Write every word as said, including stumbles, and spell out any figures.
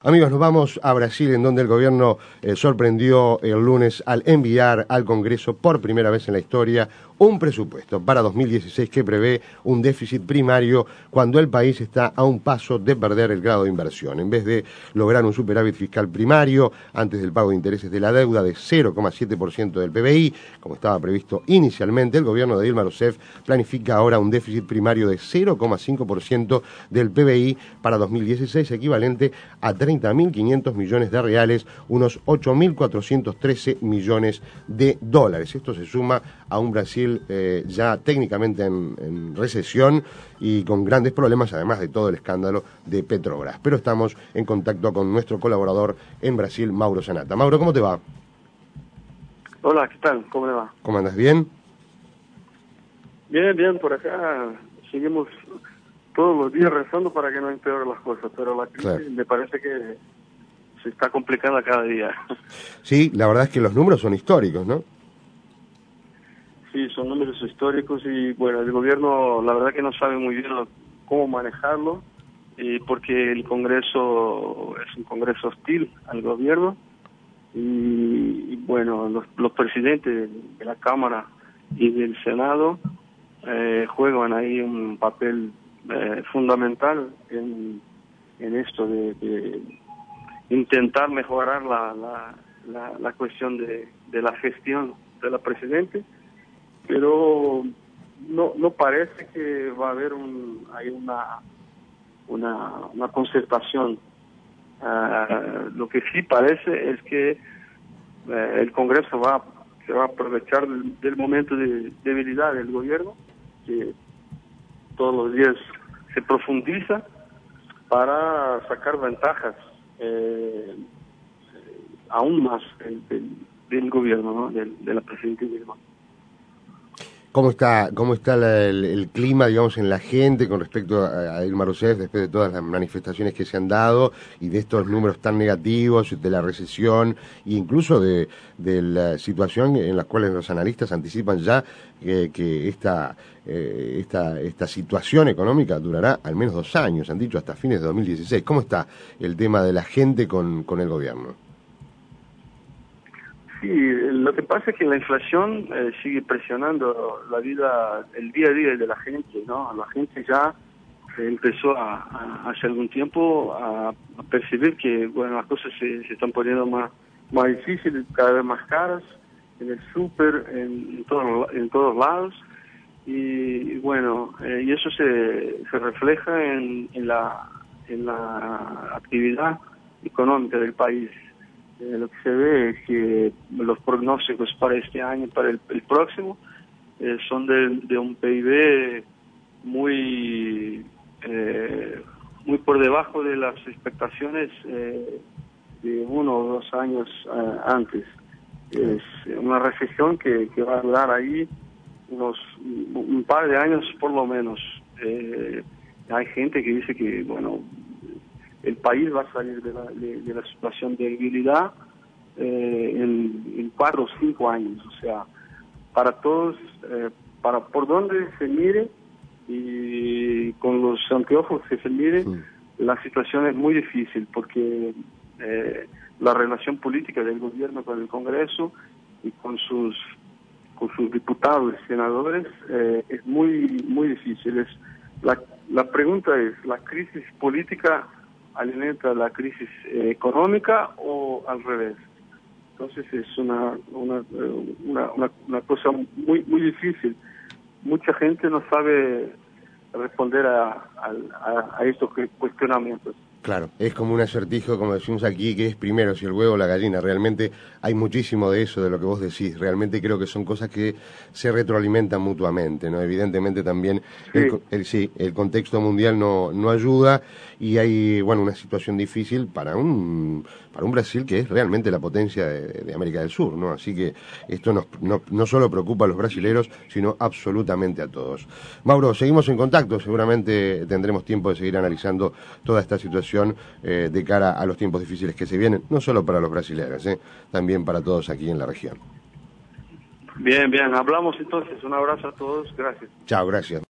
Amigos, nos vamos a Brasil, en donde el gobierno eh, sorprendió el lunes al enviar al Congreso por primera vez en la historia un presupuesto para dos mil dieciséis que prevé un déficit primario cuando el país está a un paso de perder el grado de inversión. En vez de lograr un superávit fiscal primario antes del pago de intereses de la deuda de cero coma siete por ciento del P B I, como estaba previsto inicialmente, el gobierno de Dilma Rousseff planifica ahora un déficit primario de cero coma cinco por ciento del P B I para dos mil dieciséis, equivalente a treinta mil quinientos millones de reales, unos ocho mil cuatrocientos trece millones de dólares. Esto se suma a un Brasil eh, ya técnicamente en, en recesión y con grandes problemas, además de todo el escándalo de Petrobras. Pero estamos en contacto con nuestro colaborador en Brasil, Mauro Zanata. Mauro, ¿cómo te va? Hola, ¿qué tal? ¿Cómo le va? ¿Cómo andas? ¿Bien? Bien, bien, por acá seguimos todos los días rezando para que no empeoren las cosas, pero la crisis claro. me parece que se está complicando cada día. Sí, la verdad es que los números son históricos, ¿no? Sí, son números históricos y bueno, el gobierno la verdad que no sabe muy bien cómo manejarlo, y porque el Congreso es un Congreso hostil al gobierno y, y bueno, los, los presidentes de la Cámara y del Senado eh, juegan ahí un papel eh, fundamental en, en esto de, de intentar mejorar la, la, la, la cuestión de, de la gestión de la Presidente, pero no no parece que va a haber un hay una una, una concertación. Uh, lo que sí parece es que uh, el Congreso va se va a aprovechar del, del momento de debilidad del gobierno, que todos los días se profundiza, para sacar ventajas eh, aún más del, del, del gobierno, ¿no? del, de la Presidenta Dilma. ¿Cómo está cómo está la, el, el clima, digamos, en la gente con respecto a, a Dilma Rousseff después de todas las manifestaciones que se han dado y de estos números tan negativos, de la recesión e incluso de, de la situación en la cual los analistas anticipan ya que, que esta, eh, esta, esta situación económica durará al menos dos años, han dicho hasta fines de dos mil dieciséis? ¿Cómo está el tema de la gente con, con el gobierno? Sí, lo que pasa es que la inflación eh, sigue presionando la vida, el día a día de la gente, ¿no? La gente ya empezó a, a, hace algún tiempo a, a percibir que, bueno, las cosas se, se están poniendo más, más difíciles, cada vez más caras, en el súper, en, en, todo, en todos lados, y, y bueno, eh, y eso se, se refleja en, en, la, en la actividad económica del país. Eh, lo que se ve es que los pronósticos para este año y para el, el próximo eh, son de, de un P I B muy eh, muy por debajo de las expectaciones eh, de uno o dos años eh, antes. Es una recesión que, que va a durar ahí unos un par de años por lo menos. Eh, hay gente que dice que, bueno, el país va a salir de la, de, de la situación de debilidad eh, en, en cuatro o cinco años. O sea, para todos, eh, para por donde se mire y con los anteojos que se mire, sí, la situación es muy difícil porque eh, la relación política del gobierno con el Congreso y con sus con sus diputados y senadores eh, es muy muy difícil. Es, la, la pregunta es, ¿la crisis política alimenta la crisis eh, económica o al revés? Entonces es una una, una, una, una cosa muy muy difícil. Mucha gente no sabe responder a, a, a estos cuestionamientos. Claro, es como un acertijo, como decimos aquí, que es primero si el huevo o la gallina. Realmente hay muchísimo de eso, de lo que vos decís. Realmente creo que son cosas que se retroalimentan mutuamente, ¿no? Evidentemente también sí. El, el, sí, el contexto mundial no, no ayuda y hay, bueno, una situación difícil para un para un Brasil que es realmente la potencia de, de América del Sur, ¿no? Así que esto nos, no, no solo preocupa a los brasileros, sino absolutamente a todos. Mauro, seguimos en contacto. Seguramente tendremos tiempo de seguir analizando toda esta situación Eh, de cara a los tiempos difíciles que se vienen, no solo para los brasileños, eh, también para todos aquí en la región. Bien, bien, hablamos entonces. Un abrazo a todos, gracias. Chao, gracias.